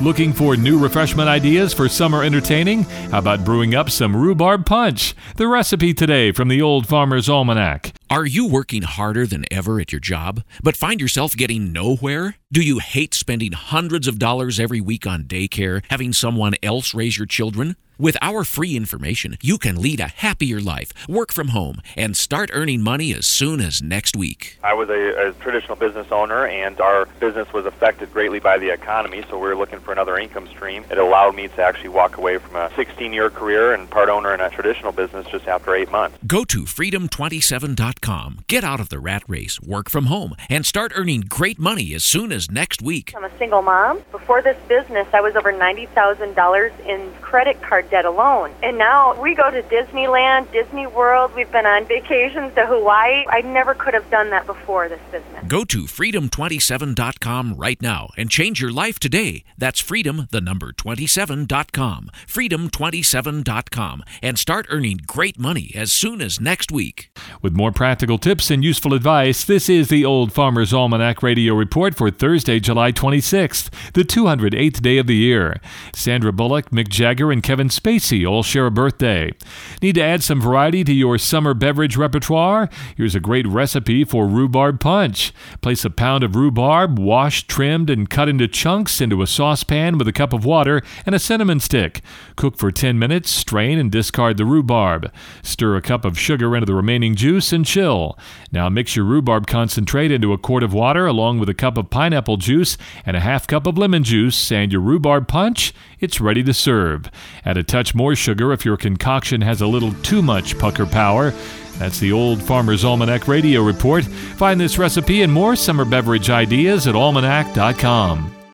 Looking for new refreshment ideas for summer entertaining? How about brewing up some rhubarb punch? The recipe today from the Old Farmer's Almanac. Are you working harder than ever at your job, but find yourself getting nowhere? Do you hate spending hundreds of dollars every week on daycare, having someone else raise your children? With our free information, you can lead a happier life, work from home, and start earning money as soon as next week. I was a traditional business owner, and our business was affected greatly by the economy, so we were looking for another income stream. It allowed me to actually walk away from a 16-year career and part owner in a traditional business just after 8 months. Go to freedom27.com, get out of the rat race, work from home, and start earning great money as soon as next week. I'm a single mom. Before this business, I was over $90,000 in credit card debt alone. And now we go to Disneyland, Disney World. We've been on vacations to Hawaii. I never could have done that before this business. Go to freedom27.com right now and change your life today. That's freedom27.com. freedom27.com, and start earning great money as soon as next week. With more practical tips and useful advice, this is the Old Farmer's Almanac Radio Report for Thursday, July 26th, the 208th day of the year. Sandra Bullock, Mick Jagger, and Kevin Spacey all share a birthday. Need to add some variety to your summer beverage repertoire? Here's a great recipe for rhubarb punch. Place a pound of rhubarb, washed, trimmed, and cut into chunks into a saucepan with a cup of water and a cinnamon stick. Cook for 10 minutes, strain, and discard the rhubarb. Stir a cup of sugar into the remaining juice and chill. Now mix your rhubarb concentrate into a quart of water along with a cup of pineapple juice and a half cup of lemon juice, and your rhubarb punch, it's ready to serve. Add a touch more sugar if your concoction has a little too much pucker power. That's the Old Farmer's Almanac Radio Report. Find this recipe and more summer beverage ideas at almanac.com.